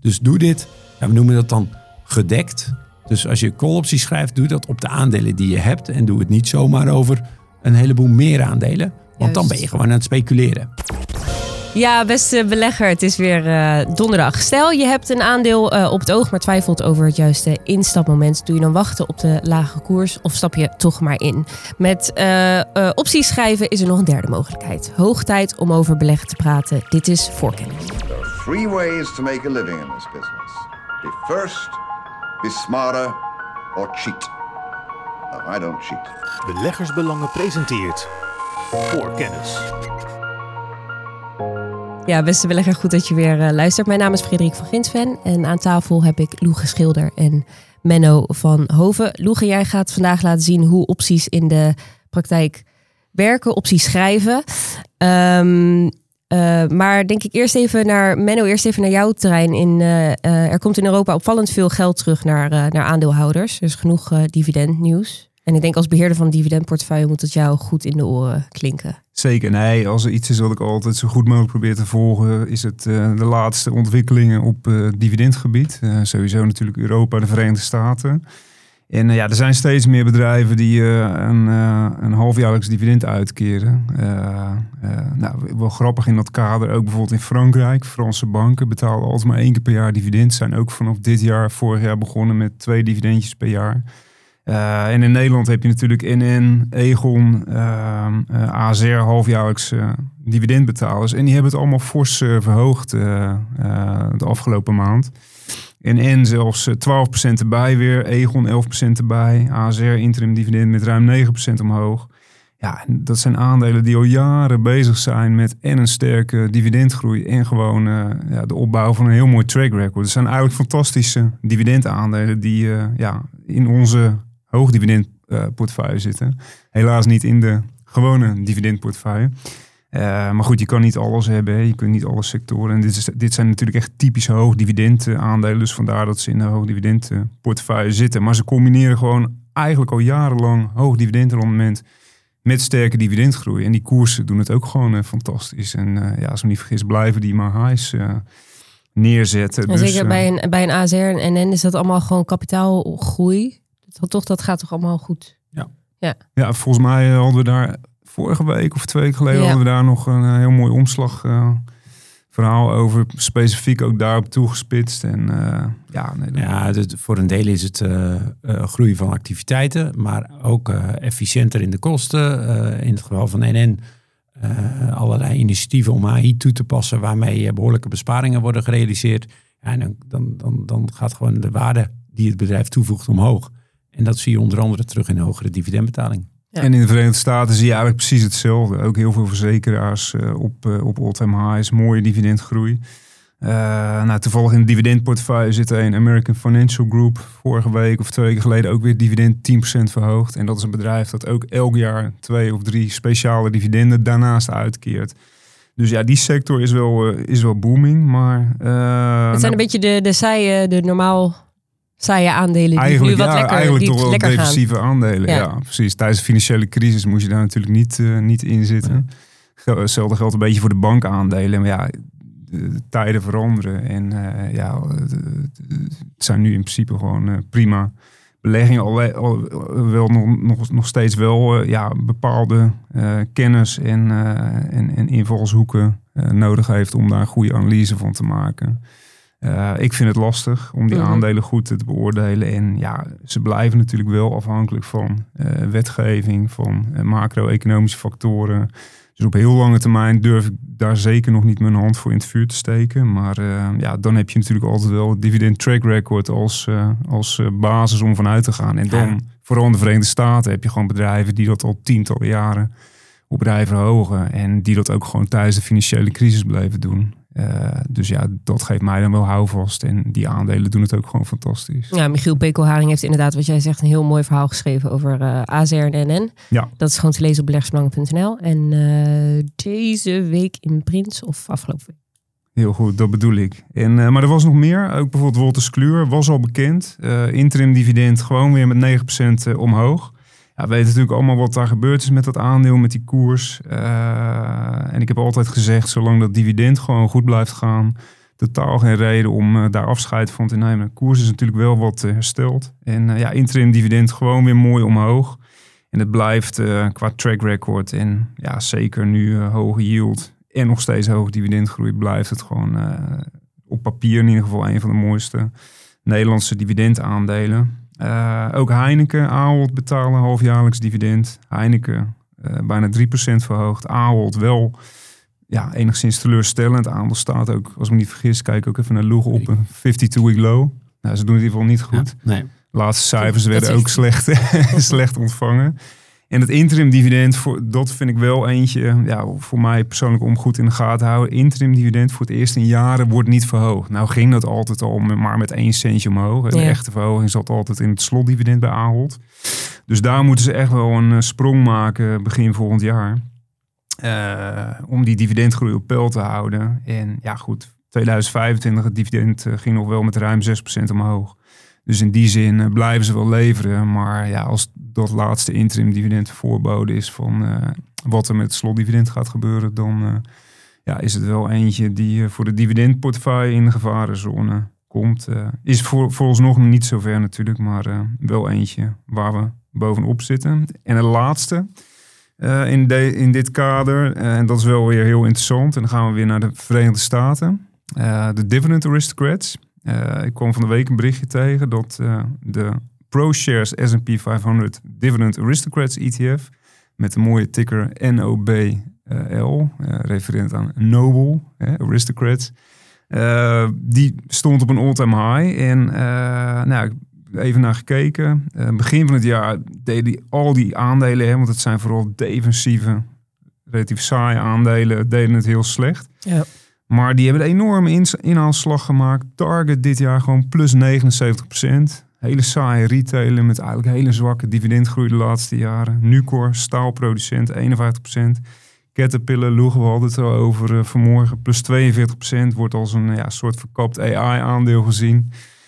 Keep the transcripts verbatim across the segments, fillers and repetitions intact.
Dus doe dit, ja, we noemen dat dan gedekt. Dus als je call-opties schrijft, doe dat op de aandelen die je hebt. En doe het niet zomaar over een heleboel meer aandelen. Want Juist. Dan ben je gewoon aan het speculeren. Ja, beste belegger, het is weer uh, donderdag. Stel, je hebt een aandeel uh, op het oog, maar twijfelt over het juiste instapmoment. Doe je dan wachten op de lage koers of stap je toch maar in? Met uh, uh, opties schrijven is er nog een derde mogelijkheid. Hoog tijd om over beleggen te praten. Dit is Voorkennis. There are three ways to make a living in this business. Be first, be smarter or cheat. No, I don't cheat. Beleggersbelangen presenteert Voorkennis. Ja, beste belegger, goed dat je weer uh, luistert. Mijn naam is Frederik van Ginsven en aan tafel heb ik Loege Schilder en Menno van Hoven. Loege, jij gaat vandaag laten zien hoe opties in de praktijk werken, opties schrijven. Um, uh, maar denk ik eerst even naar, Menno, eerst even naar jouw terrein. In, uh, uh, er komt in Europa opvallend veel geld terug naar, uh, naar aandeelhouders. Er is genoeg uh, dividendnieuws. En ik denk als beheerder van een dividendportefeuille moet het jou goed in de oren klinken. Zeker, nee. Als er iets is wat ik altijd zo goed mogelijk probeer te volgen, is het uh, de laatste ontwikkelingen op uh, dividendgebied. Uh, sowieso natuurlijk Europa, de Verenigde Staten. En uh, ja, er zijn steeds meer bedrijven die uh, een, uh, een halfjaarlijks dividend uitkeren. Uh, uh, nou, wel grappig in dat kader, ook bijvoorbeeld in Frankrijk. Franse banken betalen altijd maar één keer per jaar dividend. Zijn ook vanaf dit jaar, vorig jaar begonnen met twee dividendjes per jaar. Uh, en in Nederland heb je natuurlijk N N, Aegon, uh, uh, A S R halfjaarlijks uh, dividendbetalers. En die hebben het allemaal fors uh, verhoogd uh, uh, de afgelopen maand. N N zelfs uh, twaalf procent erbij weer, Aegon elf procent erbij. A S R interim dividend met ruim negen procent omhoog. Ja, dat zijn aandelen die al jaren bezig zijn met en een sterke dividendgroei en gewoon uh, ja, de opbouw van een heel mooi track record. Het zijn eigenlijk fantastische dividendaandelen die uh, ja, in onze hoogdividendportefeuille uh, zitten. Helaas niet in de gewone dividendportefeuille. Uh, maar goed, je kan niet alles hebben. Hè. Je kunt niet alle sectoren. En dit, is, dit zijn natuurlijk echt typische hoogdividendaandelen. Dus vandaar dat ze in de hoogdividendportefeuille zitten. Maar ze combineren gewoon eigenlijk al jarenlang hoog dividendrendement met sterke dividendgroei. En die koersen doen het ook gewoon uh, fantastisch. En uh, ja, als ik me niet vergis, blijven die maar highs uh, neerzetten. En dus, zeker uh, bij een, bij een A S R en N N is dat allemaal gewoon kapitaalgroei. Dat, toch, dat gaat toch allemaal goed? Ja. Ja. Ja, volgens mij hadden we daar vorige week of twee weken geleden ja. hadden we daar nog een heel mooi omslag uh, verhaal over, specifiek ook daarop toegespitst. En uh, ja, nee, ja dus voor een deel is het uh, uh, groei van activiteiten, maar ook uh, efficiënter in de kosten. Uh, in het geval van N N uh, allerlei initiatieven om A I toe te passen, waarmee uh, behoorlijke besparingen worden gerealiseerd. Ja, en dan, dan, dan, dan gaat gewoon de waarde die het bedrijf toevoegt omhoog. En dat zie je onder andere terug in de hogere dividendbetaling. Ja. En in de Verenigde Staten zie je eigenlijk precies hetzelfde. Ook heel veel verzekeraars uh, op, uh, op all-time highs, mooie dividendgroei. Uh, nou, toevallig in de dividendportefeuille zit een American Financial Group. Vorige week of twee weken geleden ook weer dividend tien procent verhoogd. En dat is een bedrijf dat ook elk jaar twee of drie speciale dividenden daarnaast uitkeert. Dus ja, die sector is wel, uh, is wel booming. Maar, uh, het zijn nou, een beetje de, de saaie, de normaal saaie aandelen die eigenlijk, nu wat ja, lekker, eigenlijk die toch wel lekker defensieve gaan. aandelen. Ja. ja, precies. Tijdens de financiële crisis moest je daar natuurlijk niet, uh, niet in zitten. Ja. Hetzelfde geldt een beetje voor de bankaandelen. Maar ja, de, de tijden veranderen. En uh, ja, het zijn nu in principe gewoon uh, prima beleggingen. Al, al wel nog, nog, nog steeds wel uh, ja, bepaalde uh, kennis en, uh, en, en invalshoeken uh, nodig heeft om daar een goede analyse van te maken. Uh, ik vind het lastig om die mm-hmm. aandelen goed te beoordelen. En ja, ze blijven natuurlijk wel afhankelijk van uh, wetgeving, van uh, macro-economische factoren. Dus op heel lange termijn durf ik daar zeker nog niet mijn hand voor in het vuur te steken. Maar uh, ja, dan heb je natuurlijk altijd wel het dividend track record als, uh, als uh, basis om vanuit te gaan. En dan, ja. vooral in de Verenigde Staten, heb je gewoon bedrijven die dat al tientallen jaren op rij verhogen. En die dat ook gewoon tijdens de financiële crisis blijven doen. Uh, dus ja, dat geeft mij dan wel houvast. En die aandelen doen het ook gewoon fantastisch. Ja, Michiel Pekelharing heeft inderdaad, wat jij zegt, een heel mooi verhaal geschreven over uh, A S R en N N. Ja. Dat is gewoon te lezen op beleggersbelangen punt n l. En uh, deze week in Prins of afgelopen week. Heel goed, dat bedoel ik. En, uh, maar er was nog meer. Ook bijvoorbeeld Wolters Kluwer was al bekend. Uh, interim dividend gewoon weer met negen procent uh, omhoog. Ja, we weten natuurlijk allemaal wat daar gebeurd is met dat aandeel, met die koers. Uh, en ik heb altijd gezegd, zolang dat dividend gewoon goed blijft gaan, totaal geen reden om uh, daar afscheid van te nemen. De koers is natuurlijk wel wat uh, hersteld. En uh, ja, interim dividend gewoon weer mooi omhoog. En het blijft uh, qua track record en ja, zeker nu uh, hoge yield en nog steeds hoge dividendgroei blijft het gewoon uh, op papier in ieder geval een van de mooiste Nederlandse dividendaandelen. Uh, ook Heineken, Ahold betalen halfjaarlijks dividend. Heineken uh, bijna drie procent verhoogd. Ahold wel ja, enigszins teleurstellend. Het aandeel staat ook, als ik me niet vergis, kijk ook even naar Loeg op een fifty-two week low. Nou, ze doen het in ieder geval niet goed. Ja, nee. Laatste cijfers werden ook slecht, slecht ontvangen. En het interim dividend, voor, dat vind ik wel eentje, ja, voor mij persoonlijk om goed in de gaten te houden. Interim dividend voor het eerst in jaren wordt niet verhoogd. Nou ging dat altijd al maar met één centje omhoog. De ja. echte verhoging zat altijd in het slotdividend bij Ahold. Dus daar moeten ze echt wel een sprong maken begin volgend jaar. Uh, om die dividendgroei op peil te houden. En ja goed, tweeduizend vijfentwintig, het dividend uh, ging nog wel met ruim zes procent omhoog. Dus in die zin uh, blijven ze wel leveren. Maar ja, als dat laatste interim dividend voorbode is van uh, wat er met het slotdividend gaat gebeuren, dan uh, ja, is het wel eentje die uh, voor de dividendportefeuille in de gevarenzone komt. Uh, is voor, vooralsnog niet zo ver natuurlijk, maar uh, wel eentje waar we bovenop zitten. En de laatste uh, in, de, in dit kader, uh, en dat is wel weer heel interessant, en dan gaan we weer naar de Verenigde Staten. Uh, de Dividend Aristocrats. Uh, ik kwam van de week een berichtje tegen dat uh, de ProShares S and P vijfhonderd Dividend Aristocrats E T F met de mooie ticker N O B L, uh, refererend aan Noble, uh, Aristocrats, uh, die stond op een all-time high. En uh, nou, even naar gekeken. Uh, begin van het jaar deden die, al die aandelen, hè, want het zijn vooral defensieve, relatief saaie aandelen, deden het heel slecht. Ja. Maar die hebben een enorme inhaalslag gemaakt. Target dit jaar gewoon plus negenenzeventig procent. Hele saaie retailer met eigenlijk hele zwakke dividendgroei de laatste jaren. Nucor, staalproducent, eenenvijftig procent. Caterpillar, Loeg, we hadden het er over uh, vanmorgen. Plus tweeënveertig procent wordt als een ja, soort verkapt A I-aandeel gezien.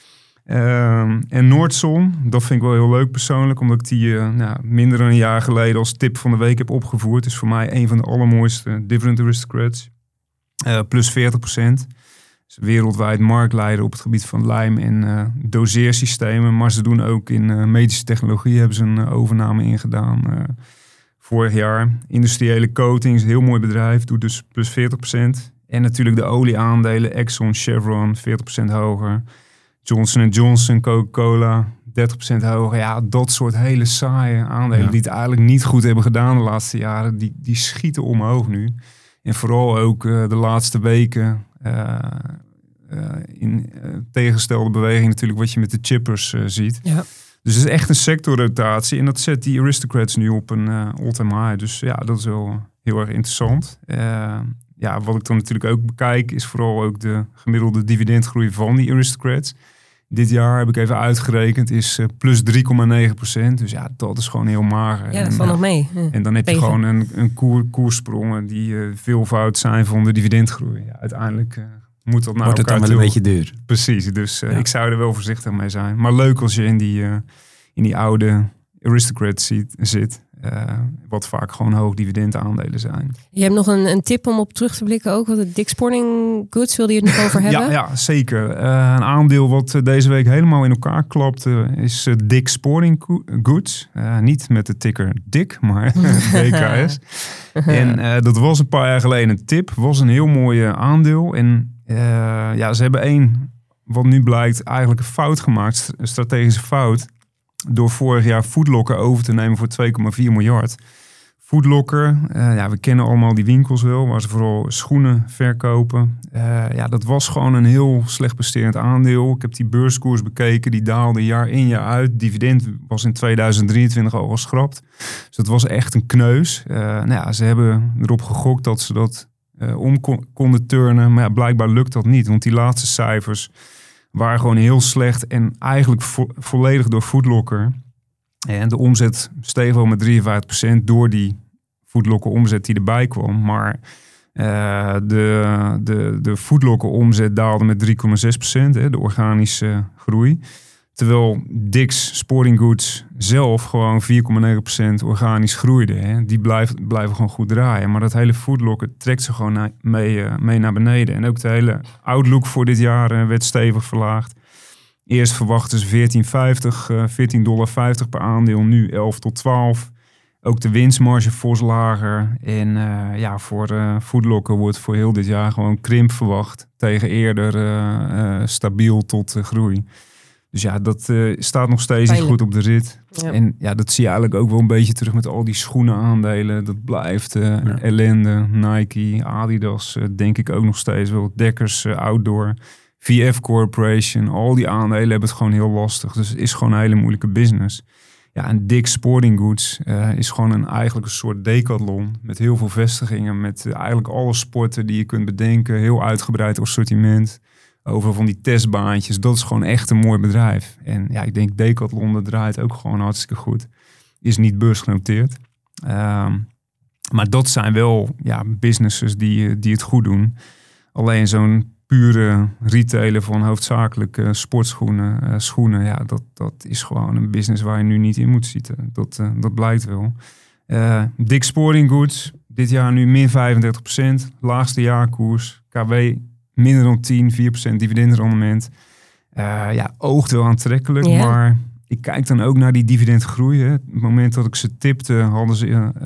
Uh, en Noordson, dat vind ik wel heel leuk persoonlijk. Omdat ik die uh, nou, minder dan een jaar geleden als tip van de week heb opgevoerd. Is voor mij een van de allermooiste Dividend Aristocrats. Uh, plus veertig procent. Dus wereldwijd marktleider op het gebied van lijm- en uh, doseersystemen. Maar ze doen ook in uh, medische technologie hebben ze een uh, overname ingedaan. Uh, vorig jaar. Industriële coatings, heel mooi bedrijf. Doet dus plus veertig procent. En natuurlijk de olieaandelen. Exxon, Chevron, veertig procent hoger. Johnson en Johnson, Coca-Cola, dertig procent hoger. Ja, dat soort hele saaie aandelen ja. die het eigenlijk niet goed hebben gedaan de laatste jaren. Die, die schieten omhoog nu. En vooral ook uh, de laatste weken uh, uh, in uh, tegengestelde beweging natuurlijk wat je met de chippers uh, ziet. Ja. Dus het is echt een sectorrotatie en dat zet die Aristocrats nu op een uh, all-time high. Dus ja, dat is wel heel erg interessant. Uh, ja, wat ik dan natuurlijk ook bekijk is vooral ook de gemiddelde dividendgroei van die Aristocrats. Dit jaar heb ik even uitgerekend, is uh, plus drie komma negen procent. Dus ja, dat is gewoon heel mager. Ja, dat valt nog mee. Ja. En dan heb je Tegen. gewoon een, een koer, koerssprongen die uh, veelvoud zijn van de dividendgroei. Ja, uiteindelijk uh, moet dat naar Wordt elkaar het dan wel een beetje duur. Precies, dus uh, ja. ik zou er wel voorzichtig mee zijn. Maar leuk als je in die, uh, in die oude Aristocrat ziet, zit. Uh, wat vaak gewoon hoog dividend aandelen zijn. Je hebt nog een, een tip om op terug te blikken ook. Wat het Dick's Sporting Goods, wilde je het nog over hebben? ja, ja, zeker. Uh, een aandeel wat uh, deze week helemaal in elkaar klapt uh, is uh, Dick's Sporting Goods. Uh, niet met de ticker Dick, maar D K S. En uh, dat was een paar jaar geleden een tip. Was een heel mooi aandeel. En uh, ja, ze hebben één, wat nu blijkt, eigenlijk een fout gemaakt. Een strategische fout. Door vorig jaar Foodlocker over te nemen voor twee komma vier miljard. Foodlocker, uh, ja, we kennen allemaal die winkels wel, waar ze vooral schoenen verkopen. Uh, ja, dat was gewoon een heel slecht presterend aandeel. Ik heb die beurskoers bekeken, die daalde jaar in jaar uit. Dividend was in tweeduizend drieëntwintig al geschrapt. Dus dat was echt een kneus. Uh, nou ja, ze hebben erop gegokt dat ze dat uh, om kon, konden turnen. Maar ja, blijkbaar lukt dat niet, want die laatste cijfers waren gewoon heel slecht en eigenlijk vo- volledig door Foodlocker. En de omzet steeg wel met drieënvijftig procent door die Foodlocker omzet die erbij kwam. Maar uh, de, de, de Foodlocker omzet daalde met drie komma zes procent, hè, de organische groei. Terwijl Dick's Sporting Goods zelf gewoon vier komma negen procent organisch groeide. Hè. Die blijft, blijven gewoon goed draaien. Maar dat hele Foot Locker trekt ze gewoon na, mee, uh, mee naar beneden. En ook de hele outlook voor dit jaar uh, werd stevig verlaagd. Eerst verwachten ze veertien vijftig, uh, veertien dollar vijftig per aandeel. Nu elf tot twaalf. Ook de winstmarge fors lager. En uh, ja, voor uh, Foot Locker wordt voor heel dit jaar gewoon krimp verwacht. Tegen eerder uh, uh, stabiel tot uh, groei. Dus ja, dat uh, staat nog steeds niet goed op de rit. Ja. En ja, dat zie je eigenlijk ook wel een beetje terug met al die schoenen aandelen. Dat blijft uh, ja. ellende. Nike, Adidas, uh, denk ik ook nog steeds wel. Dekkers, uh, Outdoor, V F Corporation. Al die aandelen hebben het gewoon heel lastig. Dus het is gewoon een hele moeilijke business. Ja, en Dick's Sporting Goods uh, is gewoon een, eigenlijk een soort decathlon. Met heel veel vestigingen. Met uh, eigenlijk alle sporten die je kunt bedenken. Heel uitgebreid assortiment. Over van die testbaantjes. Dat is gewoon echt een mooi bedrijf. En ja, ik denk Decathlon dat draait ook gewoon hartstikke goed. Is niet beursgenoteerd. Um, maar dat zijn wel ja, businesses die, die het goed doen. Alleen zo'n pure retailer van hoofdzakelijk uh, sportschoenen, uh, schoenen. Ja, dat, dat is gewoon een business waar je nu niet in moet zitten. Dat, uh, dat blijkt wel. Uh, Dick's Sporting Goods. Dit jaar nu min vijfendertig procent. Laagste jaarkoers. K W minder dan tien, vier procent dividendrendement. Uh, ja, oogt wel aantrekkelijk. Ja. Maar ik kijk dan ook naar die dividendgroei. Hè. Op het moment dat ik ze tipte, hadden ze uh,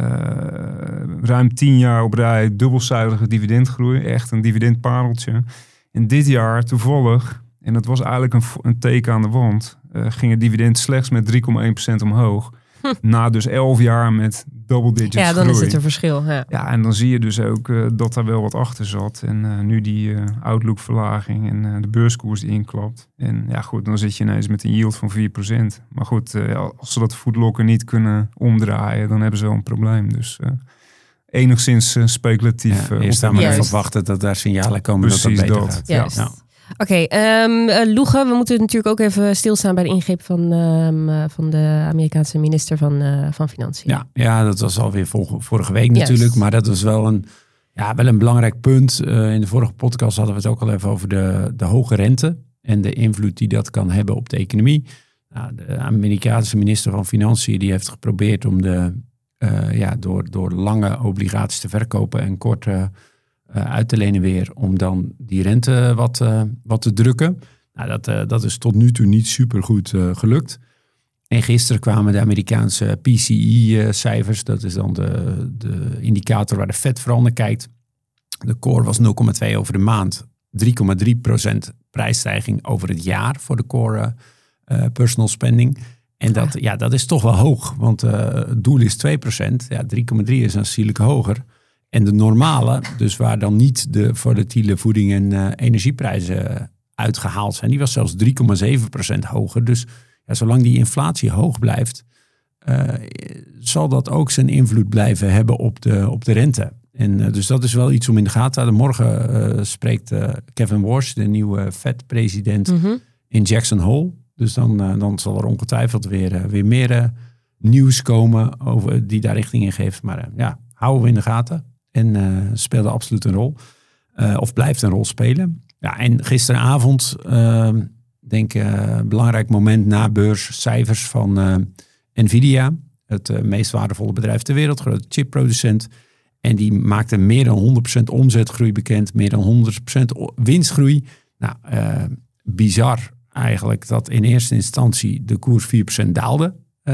ruim tien jaar op rij dubbelcijferige dividendgroei. Echt een dividendpareltje. En dit jaar toevallig, en dat was eigenlijk een, een teken aan de wand, uh, ging het dividend slechts met drie komma één procent omhoog. Hm. Na dus elf jaar met double digits groei. Ja, dan is het een verschil. Ja, ja en dan zie je dus ook uh, dat daar wel wat achter zat. En uh, nu die uh, outlook verlaging en uh, de beurskoers die inklapt. En ja goed, dan zit je ineens met een yield van vier procent. Maar goed, uh, als ze dat Foot Locker niet kunnen omdraaien, dan hebben ze wel een probleem. Dus uh, enigszins uh, speculatief. Ja, uh, eerst dan maar even wachten dat daar signalen komen. Precies dat dat beter dat. gaat. Ja. Ja. Oké, okay, um, uh, Loege, we moeten natuurlijk ook even stilstaan bij de ingreep van, um, uh, van de Amerikaanse minister van, uh, van Financiën. Ja, ja, dat was alweer vorige week natuurlijk. Yes. Maar dat was wel een, ja, wel een belangrijk punt. Uh, in de vorige podcast hadden we het ook al even over de, de hoge rente. En de invloed die dat kan hebben op de economie. Nou, de Amerikaanse minister van Financiën die heeft geprobeerd om de, uh, ja, door, door lange obligaties te verkopen en korte Uh, uit te lenen weer om dan die rente wat, uh, wat te drukken. Nou, dat, uh, dat is tot nu toe niet super goed uh, gelukt. En gisteren kwamen de Amerikaanse P C E-cijfers. Dat is dan de, de indicator waar de Fed vooral naar kijkt. De core was nul komma twee over de maand. drie komma drie procent prijsstijging over het jaar voor de core uh, personal spending. En dat, ja, dat is toch wel hoog. Want uh, het doel is twee procent. Ja, drie komma drie is aanzienlijk hoger. En de normale, dus waar dan niet de volatiele voeding en uh, energieprijzen uitgehaald zijn, die was zelfs drie komma zeven procent hoger. Dus ja, zolang die inflatie hoog blijft, uh, zal dat ook zijn invloed blijven hebben op de, op de rente. En uh, dus dat is wel iets om in de gaten te houden. Morgen uh, spreekt uh, Kevin Warsh, de nieuwe Fed-president, mm-hmm. in Jackson Hole. Dus dan, uh, dan zal er ongetwijfeld weer, uh, weer meer uh, nieuws komen over, die daar richting in geeft. Maar uh, ja, houden we in de gaten. En uh, speelde absoluut een rol. Uh, of blijft een rol spelen. Ja, en gisteravond, uh, denk ik, uh, een belangrijk moment na beurscijfers van uh, Nvidia. Het uh, meest waardevolle bedrijf ter wereld, grote chipproducent. En die maakte meer dan honderd procent omzetgroei bekend. Meer dan honderd procent winstgroei. Nou, uh, bizar eigenlijk dat in eerste instantie de koers vier procent daalde. Uh,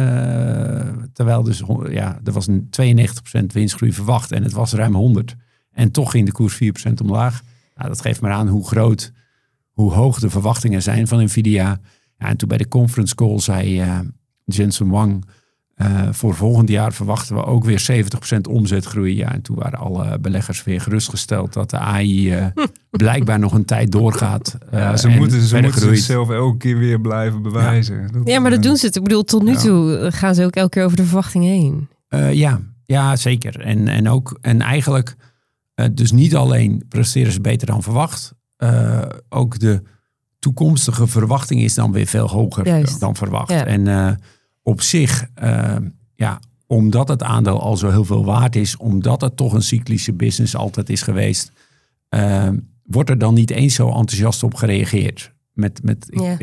terwijl dus, ja, er was een tweeënnegentig procent winstgroei verwacht en het was ruim honderd. En toch ging de koers vier procent omlaag. Nou, dat geeft maar aan hoe groot, hoe hoog de verwachtingen zijn van Nvidia. Ja, en toen bij de conference call zei uh, Jensen Huang, uh, voor volgend jaar verwachten we ook weer zeventig procent omzetgroei. Ja, en toen waren alle beleggers weer gerustgesteld dat de A I uh, blijkbaar nog een tijd doorgaat. Uh, ja, ze moeten, ze moeten zichzelf elke keer weer blijven bewijzen. Ja, dat, ja maar dat doen ze het. Ik bedoel, tot nu ja. toe gaan ze ook elke keer over de verwachtingen heen. Uh, ja, ja, zeker. En, en, ook, en eigenlijk, uh, dus niet alleen presteren ze beter dan verwacht. Uh, ook de toekomstige verwachting is dan weer veel hoger Juist. dan verwacht. Ja. En uh, op zich, uh, ja, omdat het aandeel al zo heel veel waard is, omdat het toch een cyclische business altijd is geweest, uh, wordt er dan niet eens zo enthousiast op gereageerd. Met, met, ja. ik, ik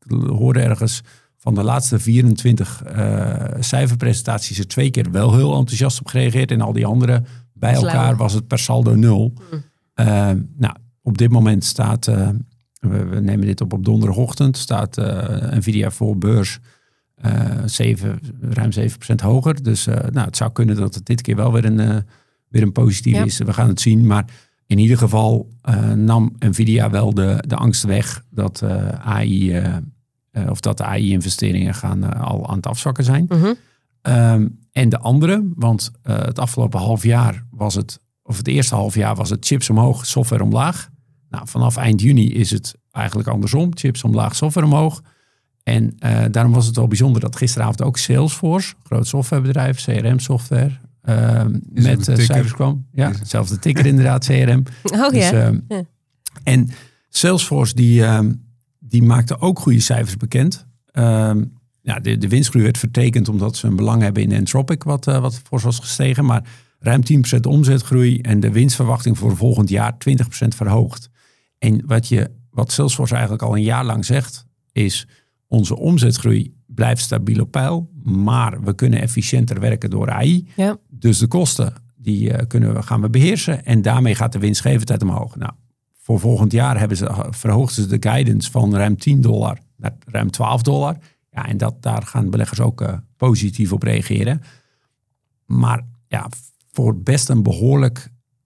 hoorde ergens van de laatste vierentwintig uh, cijferpresentaties er twee keer wel heel enthousiast op gereageerd. En al die andere bij elkaar Slauw. was het per saldo nul. Mm. Uh, nou, op dit moment staat, uh, we, we nemen dit op op donderdagochtend, staat uh, Nvidia voor beurs uh, zeven, ruim zeven procent hoger. Dus uh, nou, het zou kunnen dat het dit keer wel weer een, uh, weer een positief ja. is. We gaan het zien, maar in ieder geval uh, nam Nvidia wel de, de angst weg dat uh, A I... Uh, Uh, of dat de A I-investeringen gaan uh, al aan het afzwakken zijn. Mm-hmm. Um, en de andere, want uh, het afgelopen half jaar was het, of het eerste half jaar was het chips omhoog, software omlaag. Nou, vanaf eind juni is het eigenlijk andersom. Chips omlaag, software omhoog. En uh, daarom was het wel bijzonder dat gisteravond ook Salesforce, groot softwarebedrijf, C R M-software, uh, met uh, cijfers kwam. Ja, hetzelfde ticker inderdaad, C R M. Oh dus, ja. Uh, ja. En Salesforce die... Uh, Die maakte ook goede cijfers bekend. Um, ja, de, de winstgroei werd vertekend omdat ze een belang hebben in Anthropic, wat, uh, wat fors was gestegen. Maar ruim tien procent omzetgroei en de winstverwachting voor volgend jaar twintig procent verhoogd. En wat, je, wat Salesforce eigenlijk al een jaar lang zegt, is onze omzetgroei blijft stabiel op peil. Maar we kunnen efficiënter werken door A I. Ja. Dus de kosten die uh, kunnen we, gaan we beheersen. En daarmee gaat de winstgevendheid omhoog. Nou, voor volgend jaar hebben ze, verhoogden ze de guidance van ruim tien dollar naar ruim twaalf dollar. Ja, en dat, daar gaan beleggers ook uh, positief op reageren. Maar ja, voor best een behoorlijk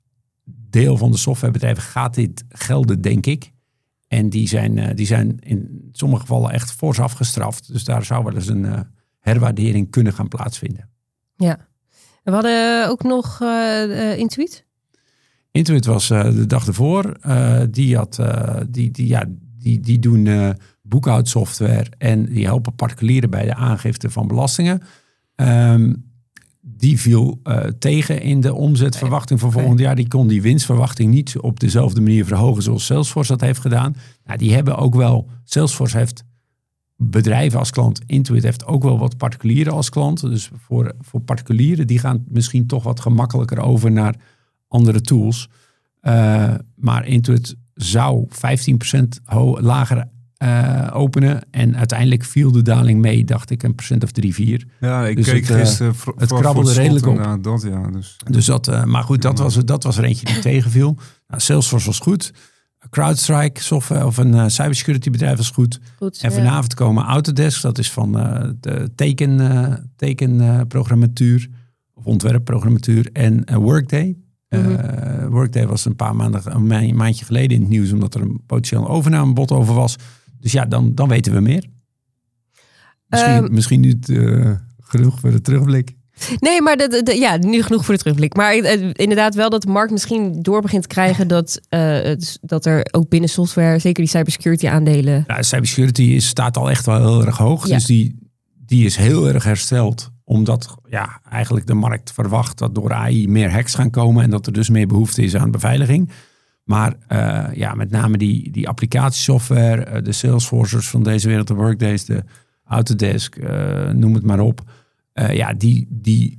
deel van de softwarebedrijven gaat dit gelden, denk ik. En die zijn, uh, die zijn in sommige gevallen echt fors afgestraft. Dus daar zou wel eens een uh, herwaardering kunnen gaan plaatsvinden. Ja, we hadden ook nog uh, uh, Intuit. Intuit was uh, de dag ervoor. Uh, die, had, uh, die, die, ja, die, die doen uh, boekhoudsoftware en die helpen particulieren bij de aangifte van belastingen. Um, die viel uh, tegen in de omzetverwachting van volgend jaar. Die kon die winstverwachting niet op dezelfde manier verhogen zoals Salesforce dat heeft gedaan. Nou, die hebben ook wel, Salesforce heeft bedrijven als klant. Intuit heeft ook wel wat particulieren als klant. Dus voor, voor particulieren, die gaan misschien toch wat gemakkelijker over naar andere tools. Uh, maar Intuit zou vijftien procent ho- lager uh, openen. En uiteindelijk viel de daling mee, dacht ik, een procent of drie, vier. Ja, ik dus keek het, gisteren. Uh, het krabbelde redelijk op. Ja, dat, ja, dus, dus dat, uh, maar goed, dat, ja. was, dat was er eentje die tegenviel. Nou, Salesforce was goed. CrowdStrike, software of een uh, cybersecurity bedrijf was goed. goed en vanavond ja. komen Autodesk, dat is van uh, de teken, uh, tekenprogrammatuur uh, of ontwerpprogrammatuur en uh, Workday. Mm-hmm. Uh, Workday was een paar maanden, een maandje geleden in het nieuws, omdat er een potentieel overnamebod over was. Dus ja, dan, dan weten we meer. Misschien, um, misschien nu uh, genoeg voor de terugblik. Nee, maar de, de, ja, nu genoeg voor de terugblik. Maar uh, inderdaad wel dat de markt misschien door begint te krijgen dat, uh, dat er ook binnen software, zeker die cybersecurity aandelen. Ja, cybersecurity is, staat al echt wel heel erg hoog. Ja. Dus die, die is heel erg hersteld. Omdat ja, eigenlijk de markt verwacht dat door A I meer hacks gaan komen. En dat er dus meer behoefte is aan beveiliging. Maar uh, ja, met name die, die applicatiesoftware, uh, de Salesforcers van deze wereld, de Workdays, de Autodesk, uh, noem het maar op. Uh, ja, die, die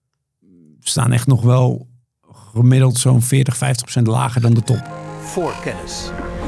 staan echt nog wel gemiddeld zo'n veertig, vijftig procent lager dan de top. Voorkennis.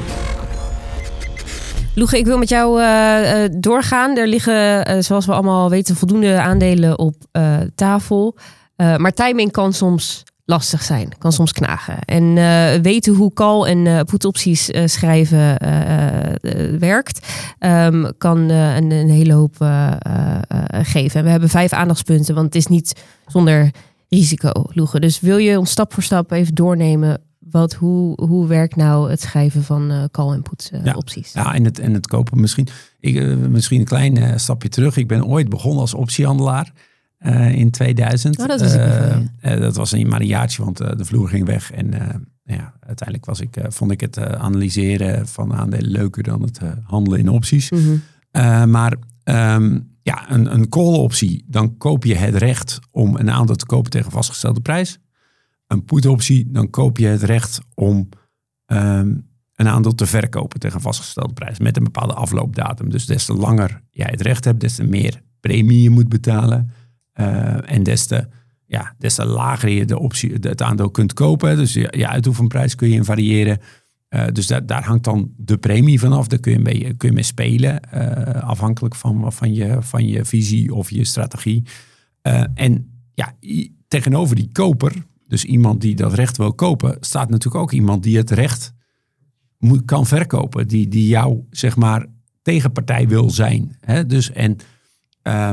Loege, ik wil met jou uh, uh, doorgaan. Er liggen, uh, zoals we allemaal weten, voldoende aandelen op uh, tafel. Uh, maar timing kan soms lastig zijn, kan soms knagen. En uh, weten hoe call- en uh, put-opties uh, schrijven uh, uh, werkt, um, kan uh, een, een hele hoop uh, uh, geven. En we hebben vijf aandachtspunten, want het is niet zonder risico, Loege. Dus wil je ons stap voor stap even doornemen? Wat, hoe, hoe werkt nou het schrijven van uh, call- en put-opties? Uh, ja, ja, en het, en het kopen misschien. Ik, uh, misschien een klein uh, stapje terug. Ik ben ooit begonnen als optiehandelaar. Uh, in tweeduizend. Oh, dat, was uh, uh, dat was een, maar een jaartje, want uh, de vloer ging weg. En uh, ja, uiteindelijk was ik, uh, vond ik het uh, analyseren van aandelen leuker dan het uh, handelen in opties. Mm-hmm. Uh, maar um, ja, een, een call-optie, dan koop je het recht om een aandeel te kopen tegen vastgestelde prijs. Een put-optie, dan koop je het recht om um, een aandeel te verkopen tegen een vastgestelde prijs. Met een bepaalde afloopdatum. Dus des te langer jij het recht hebt, des te meer premie je moet betalen. Uh, en des te, ja, des te lager je de optie, de, het aandeel kunt kopen. Dus je, je uitoefenprijs kun je in variëren. Uh, dus daar, daar hangt dan de premie vanaf. Daar kun je mee, kun je mee spelen. Uh, afhankelijk van, van, je, van je visie of je strategie. Uh, en ja, tegenover die koper, dus iemand die dat recht wil kopen, staat natuurlijk ook iemand die het recht moet, kan verkopen. Die, die jou, zeg maar, tegenpartij wil zijn. Hè? Dus en uh,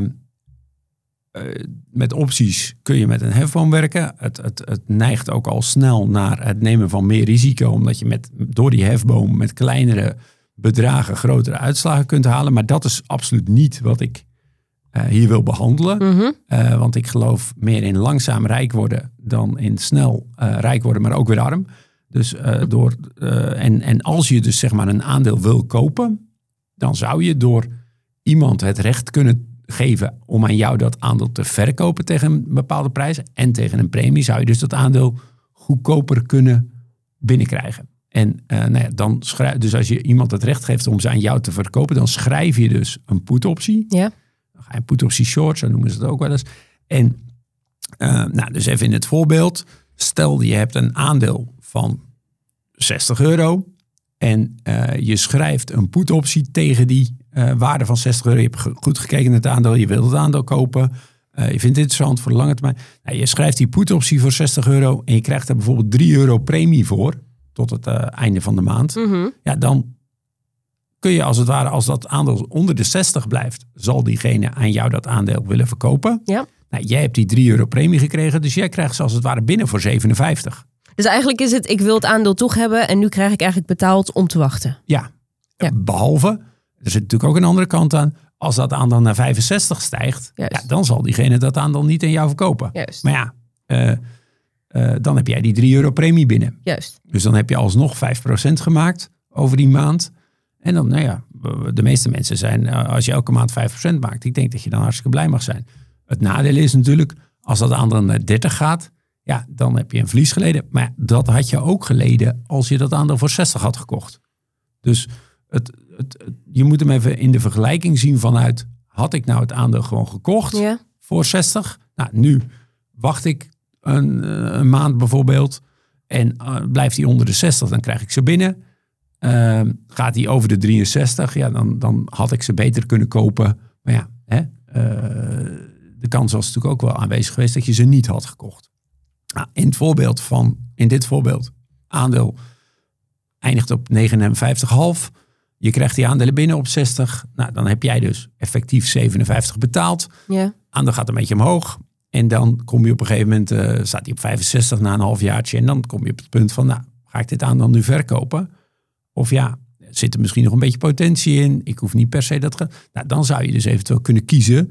uh, met opties kun je met een hefboom werken. Het, het, het neigt ook al snel naar het nemen van meer risico, omdat je met, door die hefboom met kleinere bedragen grotere uitslagen kunt halen. Maar dat is absoluut niet wat ik uh, hier wil behandelen. Mm-hmm. Uh, want ik geloof meer in langzaam rijk worden dan in snel uh, rijk worden, maar ook weer arm. Dus uh, door uh, en, en als je dus zeg maar een aandeel wil kopen, dan zou je door iemand het recht kunnen geven om aan jou dat aandeel te verkopen tegen een bepaalde prijs. En tegen een premie zou je dus dat aandeel goedkoper kunnen binnenkrijgen. En uh, nou ja, dan schrijf, dus als je iemand het recht geeft om ze aan jou te verkopen, dan schrijf je dus een put-optie. Ja. Dan ga je een put-optie short, zo noemen ze het ook wel eens. En uh, nou, dus even in het voorbeeld. Stel je hebt een aandeel van zestig euro en uh, je schrijft een put-optie tegen die uh, waarde van zestig euro. Je hebt goed gekeken naar het aandeel, je wilt het aandeel kopen. Uh, je vindt het interessant voor de lange termijn. Nou, je schrijft die put-optie voor zestig euro en je krijgt er bijvoorbeeld drie euro premie voor tot het uh, einde van de maand. Mm-hmm. Ja, dan kun je als het ware, als dat aandeel onder de zestig blijft, zal diegene aan jou dat aandeel willen verkopen. Ja. Nou, jij hebt die drie euro premie gekregen, dus jij krijgt ze als het ware binnen voor zevenenvijftig. Dus eigenlijk is het, ik wil het aandeel toch hebben en nu krijg ik eigenlijk betaald om te wachten. Ja, ja. Behalve, er zit natuurlijk ook een andere kant aan, als dat aandeel naar vijfenzestig stijgt, ja, dan zal diegene dat aandeel niet aan jou verkopen. Juist. Maar ja, uh, uh, dan heb jij die drie euro premie binnen. Juist. Dus dan heb je alsnog vijf procent gemaakt over die maand. En dan, nou ja, de meeste mensen zijn, als je elke maand vijf procent maakt, ik denk dat je dan hartstikke blij mag zijn. Het nadeel is natuurlijk, als dat aandeel naar dertig gaat, ja, dan heb je een verlies geleden. Maar ja, dat had je ook geleden als je dat aandeel voor zestig had gekocht. Dus het, het, het, je moet hem even in de vergelijking zien vanuit, had ik nou het aandeel gewoon gekocht ja. voor zestig? Nou, nu wacht ik een, een maand bijvoorbeeld en uh, blijft hij onder de zestig, dan krijg ik ze binnen. Uh, gaat hij over de drieënzestig, ja, dan, dan had ik ze beter kunnen kopen. Maar ja, hè, uh, de kans was natuurlijk ook wel aanwezig geweest dat je ze niet had gekocht. Nou, in, het voorbeeld van, in dit voorbeeld, aandeel eindigt op negenenvijftig komma vijf. Je krijgt die aandelen binnen op zestig. Nou, dan heb jij dus effectief zevenenvijftig betaald. Ja. Aandeel gaat een beetje omhoog. En dan kom je op een gegeven moment, uh, staat hij op vijfenzestig na een halfjaartje. En dan kom je op het punt van, nou, ga ik dit aandeel nu verkopen? Of ja, zit er misschien nog een beetje potentie in? Ik hoef niet per se dat... Ge- nou, dan zou je dus eventueel kunnen kiezen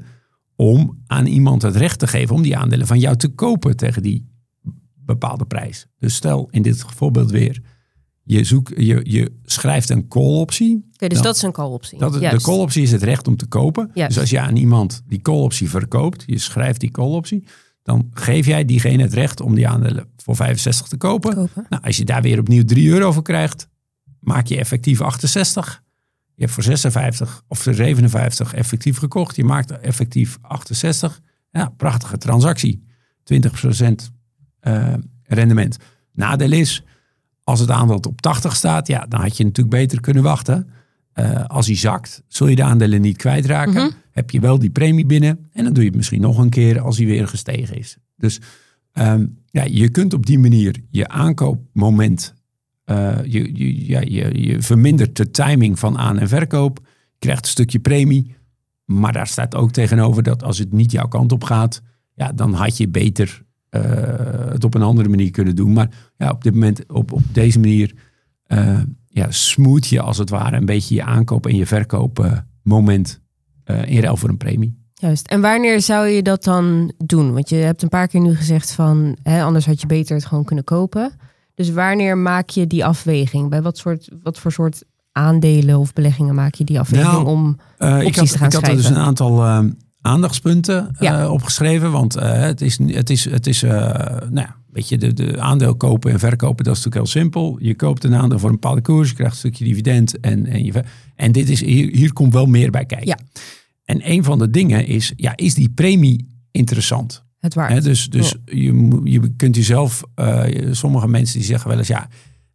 om aan iemand het recht te geven om die aandelen van jou te kopen tegen die bepaalde prijs. Dus stel in dit voorbeeld weer, je, zoekt, je, je schrijft een call-optie. Oké, okay, dus dan, dat is een call-optie. Dat, de call-optie is het recht om te kopen. Juist. Dus als je aan iemand die call-optie verkoopt, je schrijft die call-optie, dan geef jij diegene het recht om die aandelen voor vijfenzestig te kopen. kopen. Nou, als je daar weer opnieuw drie euro voor krijgt, maak je effectief achtenzestig. Je hebt voor zesenvijftig of voor zevenenvijftig effectief gekocht. Je maakt effectief achtenzestig. Ja, prachtige transactie. twintig procent uh, rendement. Nadeel is, als het aandeel op tachtig staat, ja, dan had je natuurlijk beter kunnen wachten. Uh, als hij zakt, zul je de aandelen niet kwijtraken. Mm-hmm. Heb je wel die premie binnen. En dan doe je het misschien nog een keer als hij weer gestegen is. Dus um, ja, je kunt op die manier je aankoopmoment... Uh, je, je, ja, je, je vermindert de timing van aan- en verkoop. Je krijgt een stukje premie. Maar daar staat ook tegenover dat als het niet jouw kant op gaat, ja, dan had je beter uh, het op een andere manier kunnen doen. Maar ja, op dit moment, op, op deze manier, uh, ja, smooth je als het ware een beetje je aankoop- en je verkoopmoment uh, in ruil voor een premie. Juist. En wanneer zou je dat dan doen? Want je hebt een paar keer nu gezegd van, hè, anders had je beter het gewoon kunnen kopen. Dus wanneer maak je die afweging? Bij wat, soort, wat voor soort aandelen of beleggingen maak je die afweging nou, om uh, opties ik had, te gaan ik schrijven? Ik had er dus een aantal uh, aandachtspunten uh, ja. opgeschreven. Want uh, het is, het is, het is uh, nou ja, weet je, de, de aandeel kopen en verkopen, dat is natuurlijk heel simpel. Je koopt een aandeel voor een bepaalde koers, je krijgt een stukje dividend. En, en, je, en dit is, hier, hier komt wel meer bij kijken. Ja. En een van de dingen is, ja, is die premie interessant? Het waard. He, dus dus ja. je, je kunt jezelf, uh, sommige mensen die zeggen wel eens, ja,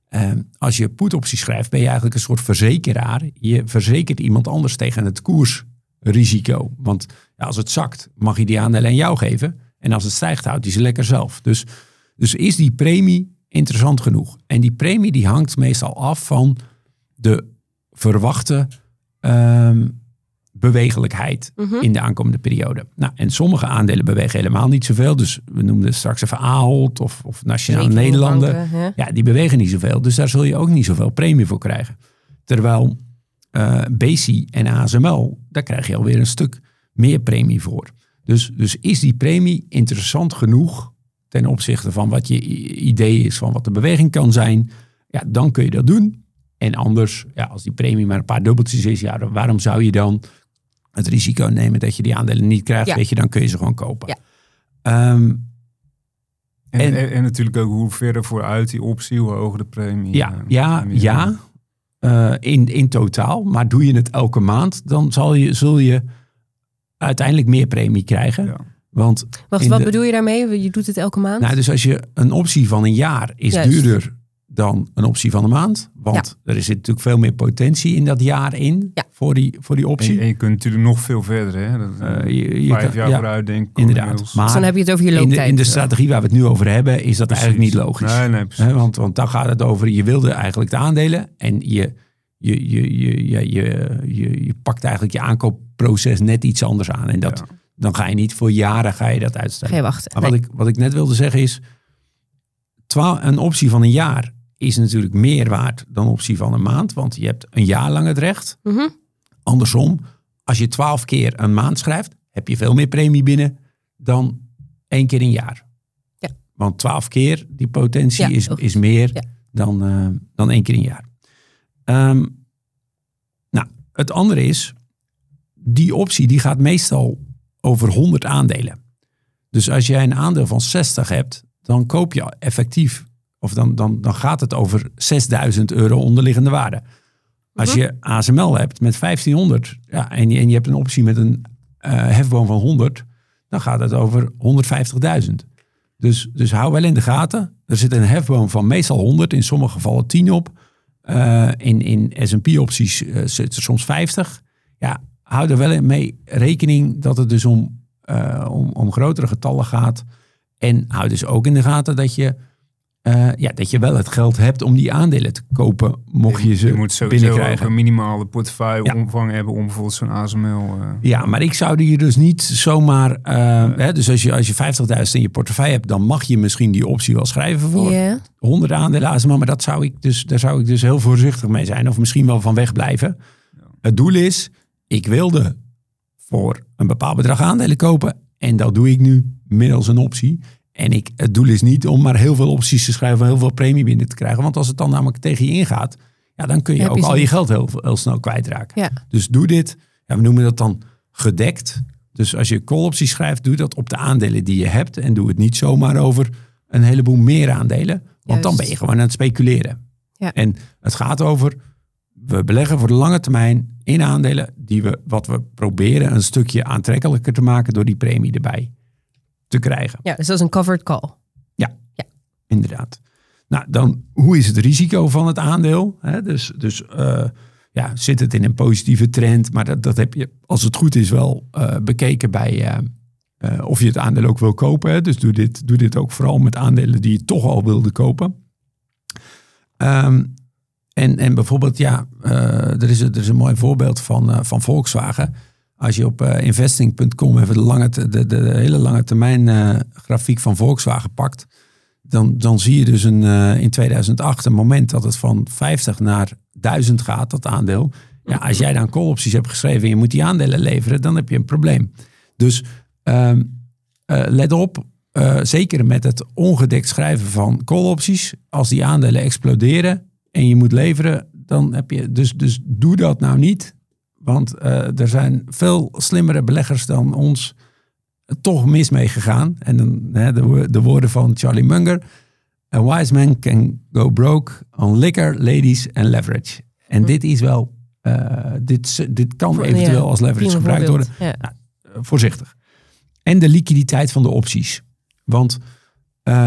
Uh, als je put-opties schrijft, ben je eigenlijk een soort verzekeraar. Je verzekert iemand anders tegen het koersrisico. Want ja, als het zakt, mag je die aandelen aan jou geven. En als het stijgt, houdt hij ze lekker zelf. Dus, dus is die premie interessant genoeg? En die premie die hangt meestal af van de verwachte um, bewegelijkheid mm-hmm. in de aankomende periode. Nou, en sommige aandelen bewegen helemaal niet zoveel. Dus we noemden straks even Ahold of, of Nationale Nederlanden. Banken, ja. ja, die bewegen niet zoveel. Dus daar zul je ook niet zoveel premie voor krijgen. Terwijl uh, B C en A S M L, daar krijg je alweer een stuk meer premie voor. Dus, dus is die premie interessant genoeg ten opzichte van wat je idee is van wat de beweging kan zijn? Ja, dan kun je dat doen. En anders, ja, als die premie maar een paar dubbeltjes is, ja, waarom zou je dan het risico nemen dat je die aandelen niet krijgt? Ja. Weet je, dan kun je ze gewoon kopen. Ja. Um, en, en, en, en natuurlijk ook hoe verder vooruit die optie, hoe hoger de premie. Ja, uh, ja, ja uh, in, in totaal. Maar doe je het elke maand, dan zal je, zul je uiteindelijk meer premie krijgen. Ja. Want Wacht, wat de, bedoel je daarmee? Je doet het elke maand? Nou, dus als je een optie van een jaar is Juist. duurder dan een optie van een maand. Want ja. er zit natuurlijk veel meer potentie in dat jaar in ja. voor, die, voor die optie. En, en je kunt natuurlijk nog veel verder. Hè? Dat, uh, je, je vijf kan, jaar ja, vooruit denk ik. Inderdaad. Maar dus dan heb je het over je looptijd. In de, in de strategie ja. waar we het nu over hebben is dat precies. eigenlijk niet logisch. Nee, nee, precies. He, want, want dan gaat het over, je wilde eigenlijk de aandelen. En je, je, je, je, je, je, je, je pakt eigenlijk je aankoopproces net iets anders aan. En dat, ja. dan ga je niet voor jaren ga je dat uitstellen. Ga je wachten. Maar nee. wat, ik, wat ik net wilde zeggen is, twa- een optie van een jaar is natuurlijk meer waard dan een optie van een maand. Want je hebt een jaar lang het recht. Mm-hmm. Andersom, als je twaalf keer een maand schrijft, heb je veel meer premie binnen dan één keer een jaar. Ja. Want twaalf keer, die potentie ja, is, is meer ja. dan, uh, dan één keer een jaar. Um, nou, het andere is, die optie die gaat meestal over honderd aandelen. Dus als jij een aandeel van zestig hebt, dan koop je effectief, of dan, dan, dan gaat het over zesduizend euro onderliggende waarde. Als je A S M L hebt met vijftienhonderd ja, en, je, en je hebt een optie met een uh, hefboom van honderd, dan gaat het over honderdvijftigduizend. Dus, dus hou wel in de gaten. Er zit een hefboom van meestal honderd, in sommige gevallen tien op. Uh, in, in S en P opties uh, zit er soms vijftig. Ja, hou er wel mee rekening dat het dus om, uh, om, om grotere getallen gaat. En hou dus ook in de gaten dat je, uh, ja, dat je wel het geld hebt om die aandelen te kopen, mocht je ze binnenkrijgen. Je moet sowieso ook een minimale portefeuilleomvang ja. hebben om bijvoorbeeld zo'n A S M L... Uh, ja, maar ik zou die dus niet zomaar... Uh, uh, hè, dus als je, als je vijftigduizend in je portefeuille hebt, dan mag je misschien die optie wel schrijven voor yeah. honderd aandelen A S M L. Maar dat zou ik dus, daar zou ik dus heel voorzichtig mee zijn. Of misschien wel van wegblijven. Ja. Het doel is, ik wilde voor een bepaald bedrag aandelen kopen. En dat doe ik nu middels een optie. En ik, het doel is niet om maar heel veel opties te schrijven, heel veel premie binnen te krijgen. Want als het dan namelijk tegen je ingaat, ja, dan kun je Heb ook je al je geld heel, heel snel kwijtraken. Ja. Dus doe dit. Ja, we noemen dat dan gedekt. Dus als je call-opties schrijft, doe dat op de aandelen die je hebt. En doe het niet zomaar over een heleboel meer aandelen. Want Juist. dan ben je gewoon aan het speculeren. Ja. En het gaat over, we beleggen voor de lange termijn in aandelen die we, wat we proberen een stukje aantrekkelijker te maken door die premie erbij te krijgen. Ja, dus dat is een covered call. Ja, ja. inderdaad. Nou, dan, hoe is het risico van het aandeel? He, dus dus uh, ja, zit het in een positieve trend? Maar dat, dat heb je, als het goed is, wel uh, bekeken bij uh, uh, of je het aandeel ook wil kopen. Hè. Dus doe dit, doe dit ook vooral met aandelen die je toch al wilde kopen. Um, en, en bijvoorbeeld, ja, uh, er, is, er is een mooi voorbeeld van, uh, van Volkswagen. Als je op uh, investing punt com even de, lange, de, de, de hele lange termijn uh, grafiek van Volkswagen pakt, dan, dan zie je dus een, uh, in tweeduizend acht een moment dat het van vijftig naar duizend gaat, dat aandeel. Ja, als jij dan call-opties hebt geschreven en je moet die aandelen leveren, dan heb je een probleem. Dus uh, uh, let op, uh, zeker met het ongedekt schrijven van call-opties, als die aandelen exploderen en je moet leveren, dan heb je, dus, dus doe dat nou niet. Want uh, er zijn veel slimmere beleggers dan ons toch mis mee gegaan. En dan, hè, de, de woorden van Charlie Munger. A wise man can go broke on liquor, ladies and leverage. En hm. dit is wel, uh, dit, dit kan Voor, eventueel ja, als leverage gebruikt worden. Ja. Nou, voorzichtig. En de liquiditeit van de opties. Want um,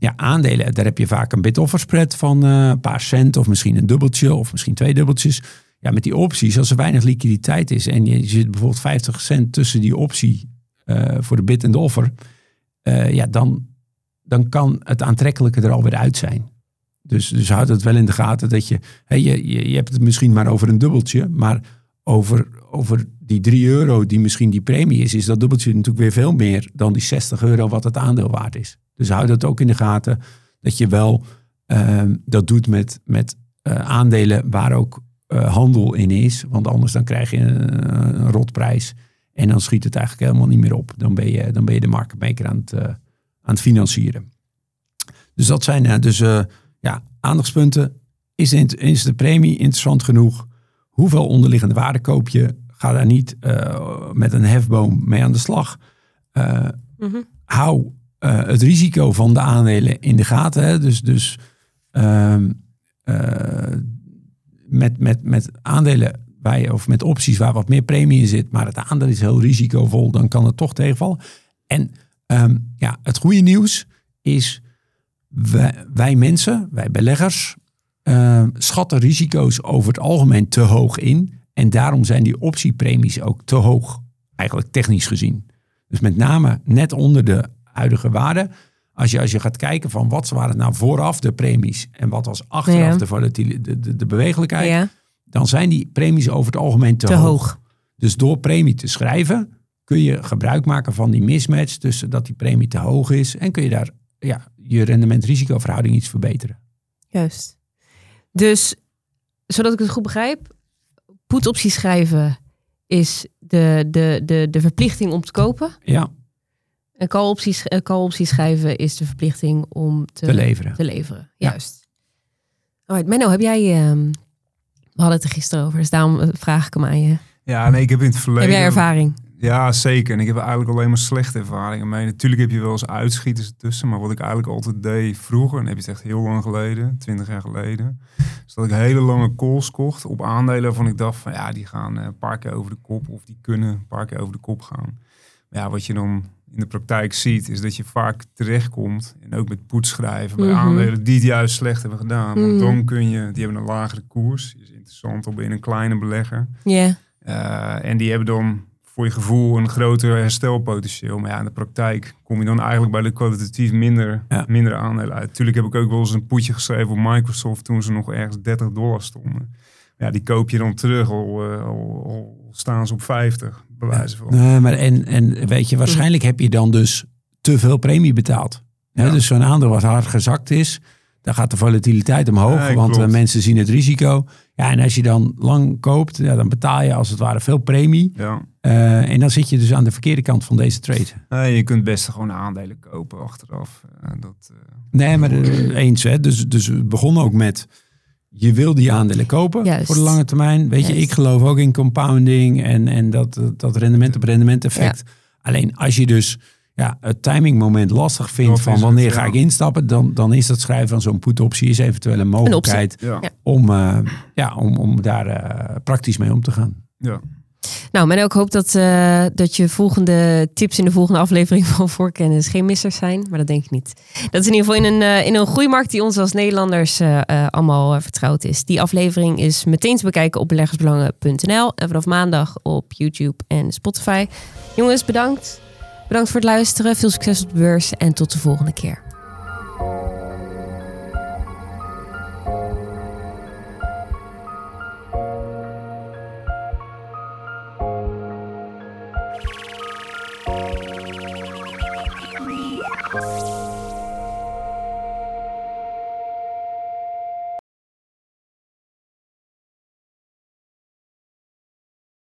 ja, aandelen, daar heb je vaak een bid-offer spread van uh, een paar cent of misschien een dubbeltje of misschien twee dubbeltjes. Ja, met die opties, als er weinig liquiditeit is en je, je zit bijvoorbeeld vijftig cent tussen die optie uh, voor de bid en de offer, uh, ja, dan, dan kan het aantrekkelijke er alweer uit zijn. Dus, dus houd het wel in de gaten dat je, hey, je, je, je hebt het misschien maar over een dubbeltje, maar over, over die drie euro die misschien die premie is, is dat dubbeltje natuurlijk weer veel meer dan die zestig euro wat het aandeel waard is. Dus houd dat ook in de gaten dat je wel uh, dat doet met, met uh, aandelen waar ook uh, handel in is. Want anders dan krijg je een, een rotprijs en dan schiet het eigenlijk helemaal niet meer op. Dan ben je, dan ben je de market maker aan het, uh, aan het financieren. Dus dat zijn uh, dus uh, ja, aandachtspunten. Is, is de premie interessant genoeg? Hoeveel onderliggende waarde koop je? Ga daar niet uh, met een hefboom mee aan de slag. Uh, mm-hmm. Hou uh, het risico van de aandelen in de gaten. Hè? Dus, dus uh, uh, met, met, met aandelen waar je, of met opties waar wat meer premie in zit, maar het aandeel is heel risicovol, dan kan het toch tegenvallen. En um, ja, het goede nieuws is, wij, wij mensen, wij beleggers, uh, schatten risico's over het algemeen te hoog in. En daarom zijn die optiepremies ook te hoog, eigenlijk technisch gezien. Dus met name net onder de huidige waarde. Als je, als je gaat kijken van wat waren nou vooraf de premies en wat was achteraf ja. de, volatile, de, de, de bewegelijkheid. Ja. Dan zijn die premies over het algemeen te, te hoog. hoog. Dus door premie te schrijven kun je gebruik maken van die mismatch tussen dat die premie te hoog is. En kun je daar ja, je rendement-risicoverhouding iets verbeteren. Juist. Dus, zodat ik het goed begrijp, put-opties schrijven is de, de, de, de verplichting om te kopen. Ja. En call-opties, call-opties schrijven is de verplichting om te, te leveren. Te leveren. Juist. Ja. Alright, Menno, heb jij... Um, we hadden het er gisteren over, dus daarom vraag ik hem aan je. Ja, nee, ik heb in het verleden... Heb jij ervaring? Ja, zeker. En ik heb eigenlijk alleen maar slechte ervaringen mee. Natuurlijk heb je wel eens uitschieters ertussen. Maar wat ik eigenlijk altijd deed vroeger, en dan heb je het echt heel lang geleden, twintig jaar geleden, is dat ik hele lange calls kocht op aandelen waarvan ik dacht van ja, die gaan een paar keer over de kop of die kunnen een paar keer over de kop gaan. Maar ja, wat je dan in de praktijk ziet, is dat je vaak terechtkomt, en ook met put schrijven, bij mm-hmm. aandelen die het juist slecht hebben gedaan. Mm-hmm. Want dan kun je, die hebben een lagere koers. Die is interessant op in een kleine belegger. Ja. Yeah. Uh, en die hebben dan voor je gevoel een groter herstelpotentieel. Maar ja, in de praktijk kom je dan eigenlijk bij de kwalitatief minder, ja. minder aandelen uit. Tuurlijk heb ik ook wel eens een poetje geschreven op Microsoft toen ze nog ergens dertig dollar stonden. Ja, die koop je dan terug, al, uh, al, al staan ze op vijftig, bij wijze van. Nee, maar en, en weet je, waarschijnlijk heb je dan dus te veel premie betaald. Ja. Dus zo'n aandeel wat hard gezakt is, dan gaat de volatiliteit omhoog, ja, want uh, mensen zien het risico. Ja, en als je dan lang koopt, ja, dan betaal je als het ware veel premie. Ja. Uh, en dan zit je dus aan de verkeerde kant van deze trade. Nee, je kunt best gewoon aandelen kopen achteraf. Uh, dat, uh, nee, maar uh, eens. Hè? Dus, dus we begonnen ook met, je wil die aandelen kopen. Juist. Voor de lange termijn. Weet Juist. je, ik geloof ook in compounding en, en dat, dat rendement op rendement effect. Ja. Alleen als je dus ja, het timingmoment lastig vindt van wanneer het, ja. ga ik instappen, dan, dan is dat schrijven van zo'n put-optie is eventueel een mogelijkheid een ja. om, uh, ja, om, om daar uh, praktisch mee om te gaan. Ja. Nou, maar ik hoop dat, uh, dat je volgende tips in de volgende aflevering van Voorkennis geen missers zijn, maar dat denk ik niet. Dat is in ieder geval in een, uh, in een groeimarkt die ons als Nederlanders uh, uh, allemaal uh, vertrouwd is. Die aflevering is meteen te bekijken op beleggersbelangen punt n l en vanaf maandag op YouTube en Spotify. Jongens, bedankt. Bedankt voor het luisteren. Veel succes op de beurs en tot de volgende keer. Bye.